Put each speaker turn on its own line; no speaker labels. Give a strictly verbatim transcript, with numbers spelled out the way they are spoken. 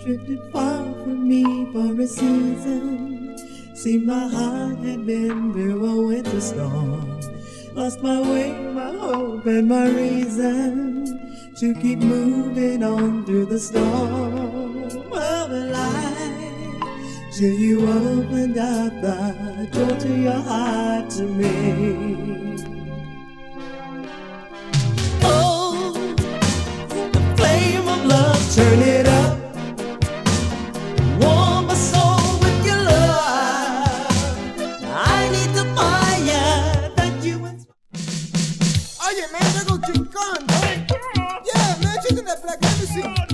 drifted far from me for a season. Seemed my heart had been through a winter storm. Lost my way, my hope, and my reason to keep moving on through the storm of life, till you opened up the door to your heart to me. Oh, the flame of love, turn it up. Warm my soul with your love. I need the fire that you inspire.
Oye, man, tengo chingón, ¿no? Yeah, man, check in that black embassy.